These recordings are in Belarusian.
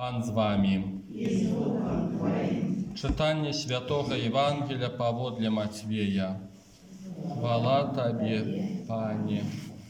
Пан з вами. Читання Святого Євангелія паводле Матвея. Хвала Табе, Пане.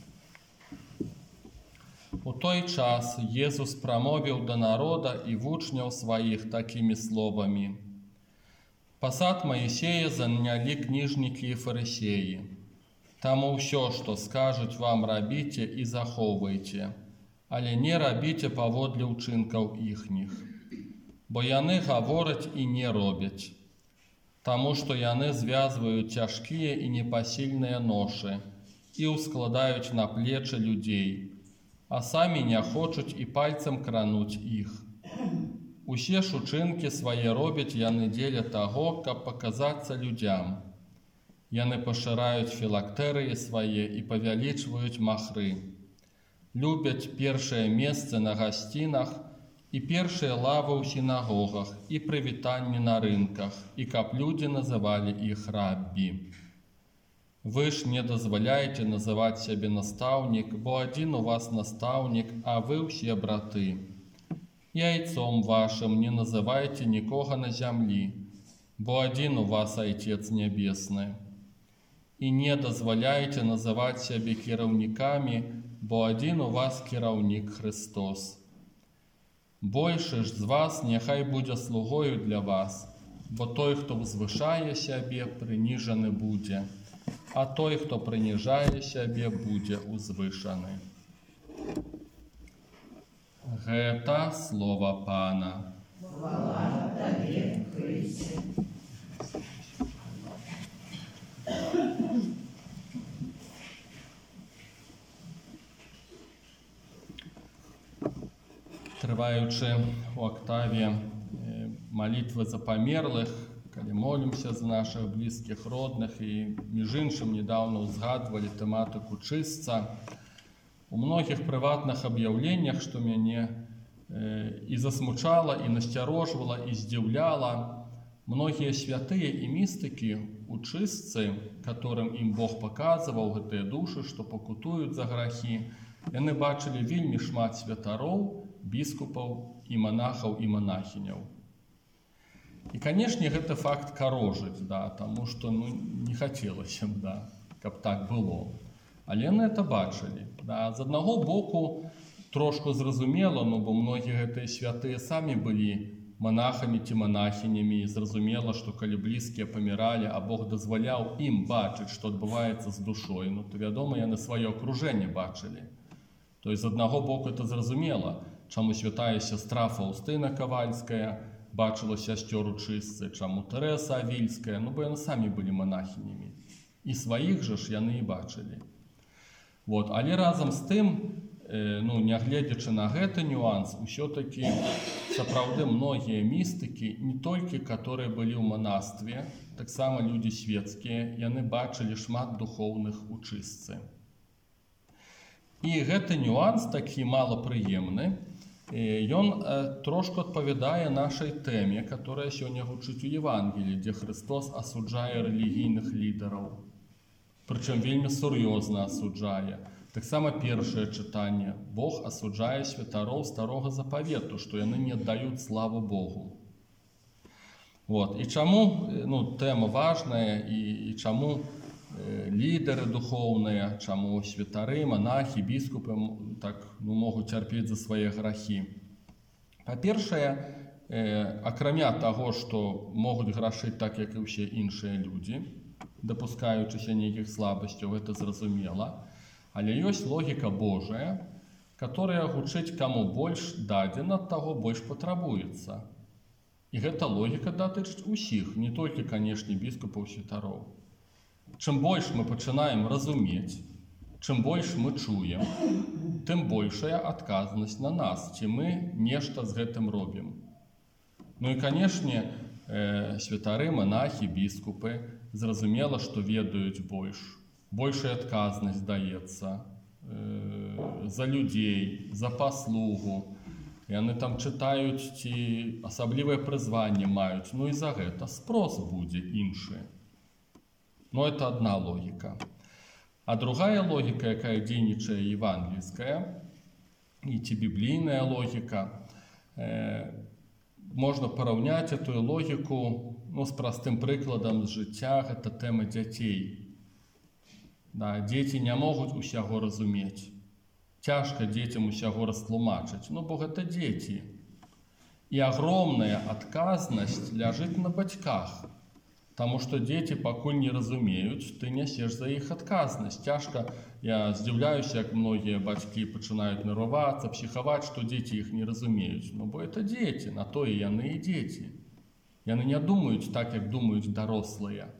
У той час Єсус промовив до народа і вучняв своїх такими словами. Посад Моїсея заняли книжники і фарисеї. Тому все, що скажуть вам, робіть і заховуйте, але не робіть поводле учинків їхніх. Бо яны говорять і не роблять, тому що яны зв'язують тяжкі і непосильні ноші і ускладають на плечі людей, а самі не хочуть і пальцем крануть їх. Усе ж учинки свої роблять яны дзеля того, каб показатися людям. Яны поширають філактерії свої і повеличують махри. Любять першее место на гостинах і першие лавы ў сінагогах, і прывітанні на рынках, і каб люди называли іх раббі. Вы ж не дазваляеце называць сябе настаўнік, бо адзін у вас настаўнік, а вы ўсе браты. Яйцом вашым не называйте нікога на зямлі, бо адзін у вас Айцец Нябесны. І не дазваляеце называць сябе кіраўнікамі, бо адзін у вас кіраўнік Христос. Большы ж з вас няхай будзе слугою для вас, бо той, хто взвышае сябе, прыніжаны будзе, а той, хто прыніжае сябе, будзе узвышаны. Гэта слова Пана. Хвала Табе, Христе. Трываючы у актаве малітвы за памерлых, калі молімся за наших блізкіх родных, і між іншым недавно узгадвалі тэматыку чыстца, у многіх прыватных аб'яўленнях, што мяне і засмучала, і насцярожвала, і здзіўляла, многія святыя і містыкі у чыстцы, которым ім Бог паказваў гэтыя душы, што пакутуюць за грахі, яны бачылі вельмі шмат святароў, біскупаў і монахаў і монахіняў. І, канешне, гэты факт карожыць, таму што не хацелася б, каб так было. Але яны это бачылі. З аднаго боку, трошку зразумела, бо многія гэтыя святыя самі былі монахамі ці монахінямі, і зразумела, што калі блізкія паміралі, а Бог дазваляў ім бачыць, што адбываецца з душой, то, вядома, яны сваё акружэнне бачылі. То есть, з аднаго боку, это зразумела, чаму святая сястра Фаўстына Кавальская бачыла сясцёр у чыстцы, чаму Тэрэса Авільская, бо яны самі былі монахінямі. І сваіх жа ж яны і бачылі. Але разам з тым, нягледзячы на гэты нюанс, усё-такі сапраўды многія містыкі, не толькі которые былі ў манастве, таксама людзі светскія, яны бачылі шмат духоўных у чыстцы. І гэты нюанс такі малапрыемны, ён трошку адпавядае нашай тэме, которая сёння гучыць у Евангеліі, дзе Христос асуджае рэлігійных лідараў. Прычым вельмі сур'ёзна асуджае. Таксама першае чытанне. Бог асуджае святароў старога запавету, што яны не аддаюць славу Богу. І чаму тэма важная, і чаму лідары духоўныя, чаму святары, монахі, біскупы могуць цярпець за свае грахі. Па-першае, акрамя таго, што могуць грашыць так, як і ўсе іншыя людзі, дапускаючыся нейкіх слабасцяў, гэта зразумела, але ёсць логіка Божая, которая гучыць, каму больш дадзена, таго больш патрабуецца. І гэта логіка датычыць усіх, не толькі, канешне, біскупаў, святароў. Чым больш мы пачынаем разумець, чым больш мы чуем, тым большая адказнасць на нас, ці мы нешта з гэтым робім. І, канешне, святары, монахі, біскупы, зразумела, што ведаюць больш. Большая адказнасць даецца за людзей, за паслугу. Яны там чытаюць, ці асаблівае прызванне маюць, і за гэта спрос будзе іншы. Это одна логіка. А другая логіка, якая дзейнічае евангельская, і ці біблійная логіка, Можна параўняць эту логіку з простым прыкладам з жыцця, гэта тэма дзяцей. Дзеці не могуць усяго разумець. Цяжка дзецям усяго растлумачыць, бо гэта дзеці. І агромная адказнасць ляжыць на бацьках, таму што дзеці пакуль не разумеюць, ты нясеш за іх адказнасць. Цяжка, я здзіўляюся, як многія бацькі пачынаюць нервавацца, псіхаваць, што дзеці іх не разумеюць. Бо это дзеці, на тое яны і дзеці. Яны не думаюць так, як думаюць дарослыя.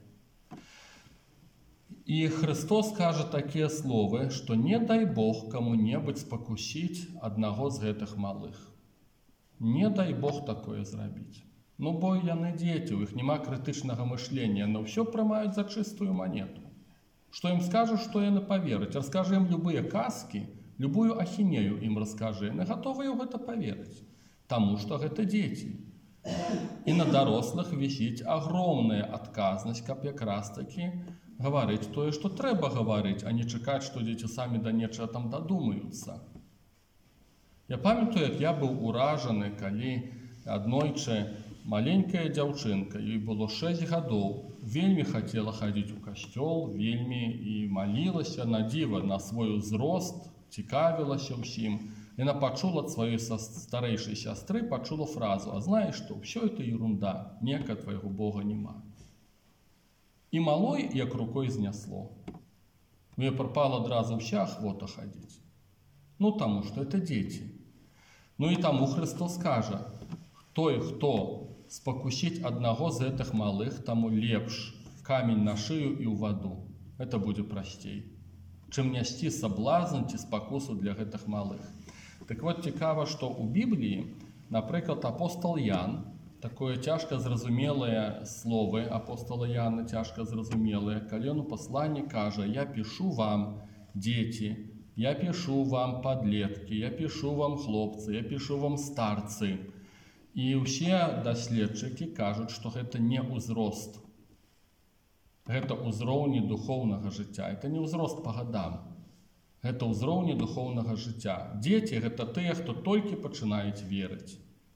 І Христос кажа такія словы, што не дай Бог каму-небудзь спакусіць аднаго з гэтых малых. Не дай Бог такое зрабіць. Бо яны дзеці, у іх няма крытычнага мышлення, яны ўсё прымаюць за чыстую манету. Што ім скажаш, што яны павераць. Раскажы ім любыя казкі, любую ахінею ім раскажы, яны гатовыя ў гэта паверыць, таму што гэта дзеці. І на дарослых вісіць агромная адказнасць, каб якраз такі гаварыць тое, што трэба гаварыць, а не чакаць, што дзеці самі да нечага там дадумаюцца. Я памятаю, як я быў уражаны, калі аднойчы маленькая дзяўчынка, ёй было 6 гадоў, вельмі хацела хадзіць у касцёл, вельмі і малілася на дзіва, на свой узрост, цікавілася ўсім. Яна пачула ад сваёй старэйшай сястры, пачула фразу: «А знаеш што, ўсё это ерунда, ніякага твайго Бога няма». І малой як рукой знясло. У яе прапала адразу ўся ахвота хадзіць. Таму што это дзеці. І таму Христос кажа: той, хто спакусіць аднаго з гэтых малых, таму лепш камень на шыю і ў ваду. Это будзе прасцей, чым нясці саблазн ці спакусу для гэтых малых. Так вот, цікава, што ў Бібліі, напрыклад, апостол Ян, такое цяжка зразумелыя словы апостола Яна, цяжка зразумелыя, калі ён у пасланні кажа: «Я пішу вам, дзеці, я пішу вам, падлеткі, я пішу вам, хлопцы, я пішу вам, старцы». І ўсе даследчыкі кажуць, што гэта не ўзрост. Гэта ўзроўні духоўнага жыцця. Это не ўзрост па гадам. Гэта ўзроўні духоўнага жыцця. Дзеці – гэта тыя, хто толькі пачынаюць верыць.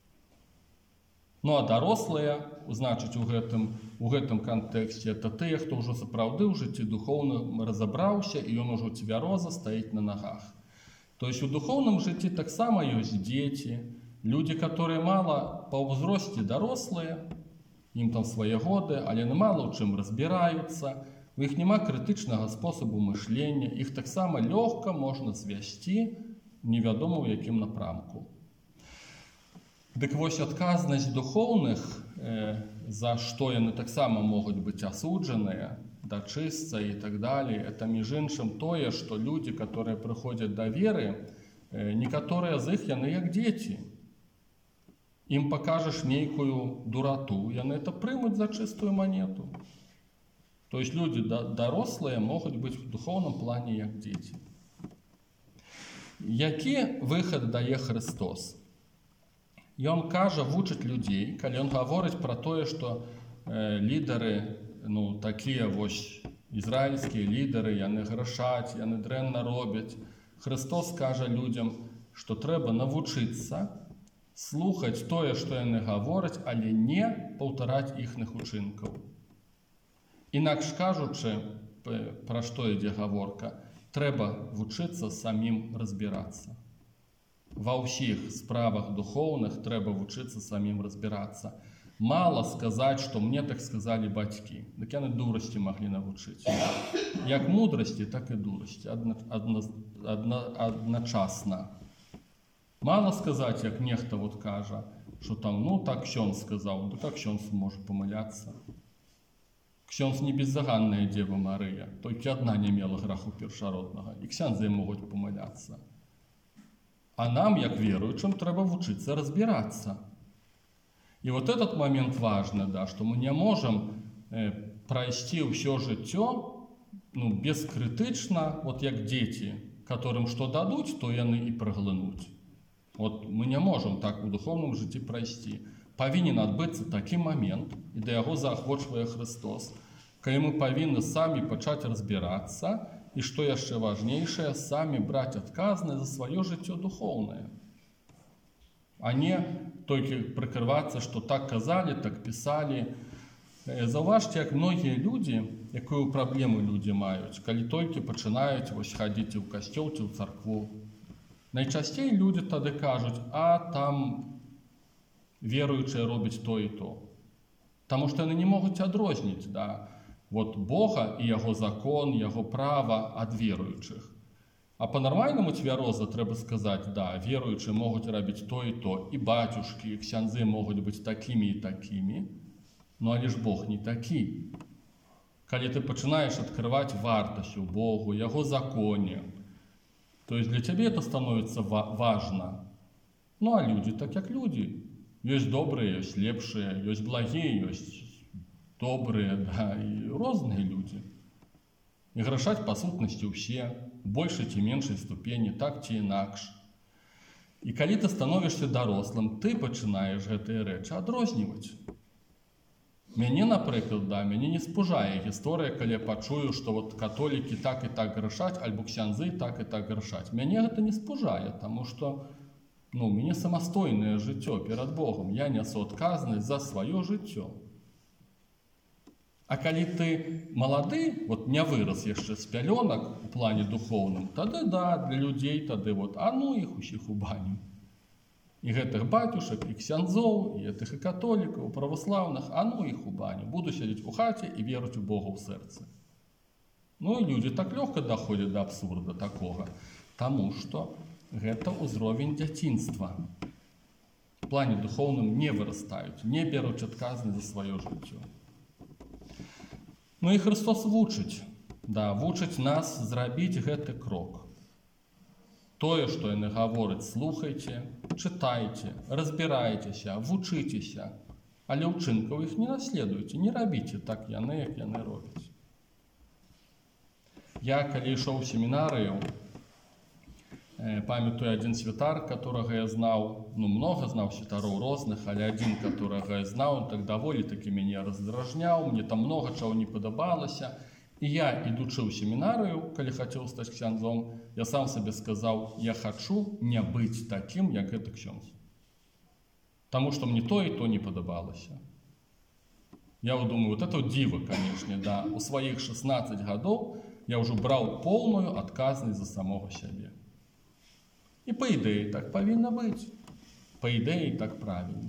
А дарослыя, значыць, у гэтым кантэксце, это тыя, хто ўжо сапраўды ў жыцці духоўным разабраўся, і ён ужо цвяроза стаіць на нагах. То есть у духоўным жыцці таксама ёсць дзеці, люди, которые мало по ўзросце дарослыя, ім там свае годы, але яны мала ў чым разбіраюцца, у іх няма крытычнага спосабу мышлення, іх таксама лёгка можна звясці невядома ў якім напрамку. Дык вось адказнасць духоўных, за што яны таксама могуць быць асуджаныя, дачысца і так далее, это між іншым тое, што людзі, которые прыходзяць да веры, некаторыя з іх яны як дзеці. Ім пакажаш нейкую дурату, яны это прымуць за чыстую манету. То есть люди дарослыя могуць быць в духоўным плане як дзеці. Які выхад дае Христос? Ён кажа, вучыць людзей, калі ён гаворыць пра тое, што лідары, такія вось ізраільскія лідары, яны грашаць, яны дрэнна робяць. Христос кажа людзям, што трэба навучыцца слухаць тое, што яны гавораць, але не паўтараць іхных учынкаў. Інакш кажучы, пра што ідзе гаворка, трэба вучыцца самім разбірацца. Ва ўсіх справах духоўных трэба вучыцца самім разбірацца. Мала сказаць, што мне так сказалі бацькі. Дык яны дурасці маглі навучыць. Як мудрасці, так і дурасці. Адначасна. Мало сказаць, як нехта кажа, што там, так ксёндз сказаў, так ксёндз можа памыляцца. Ксёндз не беззаганная Дзева Марыя, толькі адна не мела граху першароднага, і ксяндзы могуць памыляцца. А нам, як веруючым, трэба вучыцца разбірацца. І вот этот момент важны, што мы не можам прайсці ўсё жыццё бескрытычна, як дзеці, которым што дадуць, то яны і праглынуць. Мы не можам так у духоўным жыцці прайсці. Павінен адбыцца такі момент, і да яго заахвочвае Христос, калі мы павінны самі пачаць разбірацца, і што яшчэ важнейшае, самі браць адказнасць за сваё жыццё духоўнае. а не толькі прыкрывацца, што так казалі, так пісалі. Заўважце, як многія людзі, якую праблему людзі маюць, калі толькі пачынаюць хадзіць у касцёл ці ў царкву. Найчасцей людзі тады кажуць, а там веруючыя робяць то і то. Таму што яны не могуць адрозніць, Бога і яго закон, яго права ад веруючых. А па-нармальнаму цвяроза трэба сказаць, веруючыя могуць рабіць то і то, і бацюшкі, і ксяндзы могуць быць такімі і такімі, але ж Бог не такі. Калі ты пачынаеш адкрываць вартасць у Богу, яго законе, то есть для цябе это становіцца важна. А людзі так як людзі. Ёсць добрыя, ёсць лепшыя, ёсць благія, ёсць добрыя, і розныя людзі. І грашаць па сутнасці ўсе, у большай ці меншай ступені, так ці інакш. І калі ты становішся дарослым, ты пачынаеш гэтыя рэчы адрозніваць. Мяне, напрыклад, мяне не спужае гісторыя, калі я пачую, што католікі так і так грашаць, альбо ксяндзы так і так грашаць. Мяне гэта не спужае, таму што у мяне самастойнае жыццё перад Богом. Я нясу адказнасць за сваё жыццё. А калі ты малады, не вырас яшчэ з пялёнак у плане духоўным, тады для людзей тады іх усіх у баню. І гэтых бацюшак, і ксяндзоў, і гэтых і католікаў, праваслаўных, іх у баню. Буду сядзець у хаце і верыць у Бога ў сэрцы. І людзі так лёгка даходзяць да абсурда такога, таму што гэта ўзровень дзяцінства. В плане духоўным не вырастаюць, не бяруць адказнасць за сваё жыццё. І Христос вучыць, вучыць нас зрабіць гэты крок. Тое, што яны гавораць, слухайце, чытайце, разбірайцеся, вучыцеся, але ўчынкаў іх не наследуйце, не рабіце так яны, як яны робяць. Я, калі ішоў у семінарыю, памятаю адзін святар, которого я знаў, много знаў святароў розных, але адзін, которого я знаў, так даволі-такі мяне раздражняў, мне там много чаго не падабалася. І я, ідучы ў семінарыю, калі хацеў стаць ксяндзом, я сам сабе сказаў, я хачу не быць такім, як гэты ксёндз. Таму што мне то і то не падабалася. Я думаю, это дзіва, канешне, у сваіх 16 гадоў я ўжо браў поўную адказнасць за самога сябе. І па ідэі так павінна быць. Па ідэі так правільна.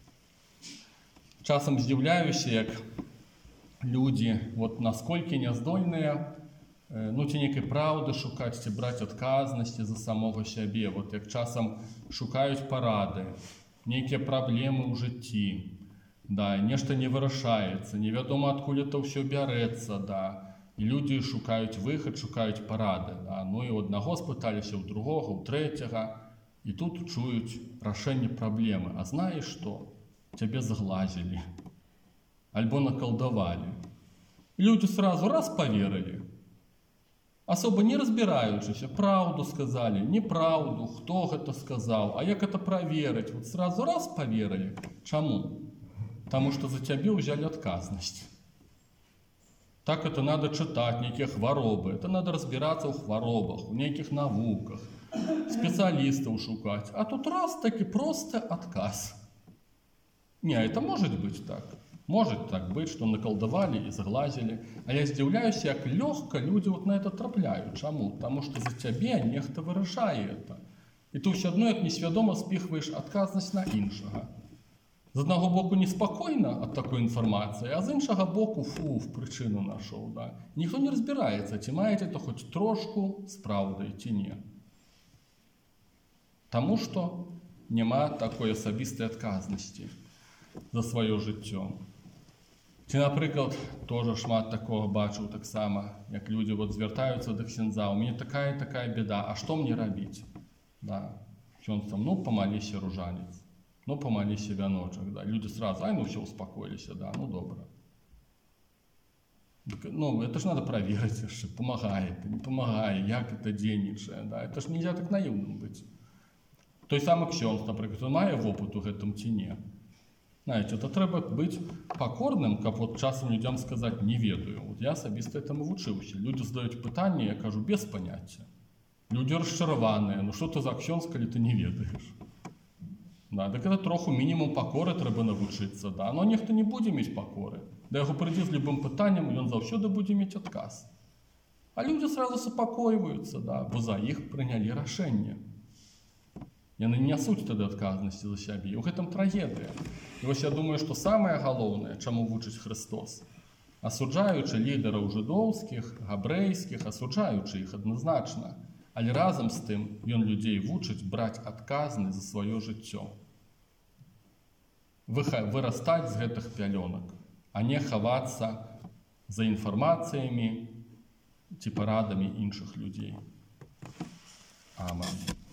Часам здзіўляюся, як людзі насколькі няздольныя ці нейкай праўды шукаць, ці браць адказнасці за самога сябе. Як часам шукаюць парады, нейкія праблемы ў жыцці, нешта не вырашаецца, невядома адкуль это ўсё бярэцца, і людзі шукаюць выхад, шукаюць парады. І у аднаго спыталіся, у другога, у трэцяга, і тут чуюць рашэнне праблемы. А знаеш што? Цябе зглазілі. Альбо накалдавалі. І людзі сразу раз паверылі. Асоба не разбіраючыся, праўду сказалі, неправду, хто гэта сказаў, а як это праверыць. Сразу раз паверылі. Чаму? Таму што за цябе ўзялі адказнасць. Так это надо чытаць, нейкія хваробы, это надо разбірацца ў хваробах, у нейкіх навуках, спецыялістаў шукаць. А тут раз такі просты адказ. Не, это может быть так. Может так быть, что наколдовали и зглазили. А я здзіўляюся, як лёгка людзі на это трапляюць. Чаму? Таму што за цябе нехта вырашае это. І ты ўсё адно, як несвядома спіхваеш адказнасць на іншага. З аднаго боку неспакойна ад такой інфармацыі, а з іншага боку в прычыну нашоў. Ніхто не разбіраецца, ці маеце то хоць трошку з праўдай, ці не. Таму што няма такой асабістай адказнасці за сваё жыццё. Ці, напрыклад, тоже шмат такога бачыў таксама, як людзі звяртаюцца да ксяндза, у мяне такая беда, а што мне рабіць? Ксёндз там, памаліся ружанец. Помолися вяночек, Люди сразу, все, успокоились, добро. Это ж надо проверить, что помогает, не помогает, як это дзейнічае, Это ж нельзя так наивным быть. Той самый ксёндз, например, он мае опыт у гэтым ці не. Знаете, это трэба быть покорным, как часам людям сказать не ведаю. Я асабіста этому вучыўся. Люди задают пытанне, я кажу, без понятия. Люди расчараваныя, что ты за ксёндз, калі ты не ведаешь? Да, так это троху мінімум пакоры трэба навучыцца, да? Но нехто не будзе мець пакоры. Да яго прыйдзе з любым пытаннем, ён заўсёды будзе мець адказ. А людзі сразу супакойваюцца, да? Бо за іх прынялі рашэнне. Яны не нясуць тады адказнасці за сябе. І ў гэтым трагедыя. І вось я думаю, што самае галоўнае, чаму вучыць Христос, асуджаючы лідараў жыдоўскіх, габрэйскіх, асуджаючы іх адназначна, але разам з тым ён людзей вучыць браць адказнасць за сваё жыццё. Вырастаць з гэтых пялёнак, а не хавацца за інфармацыямі ці парадамі іншых людзей. Амén.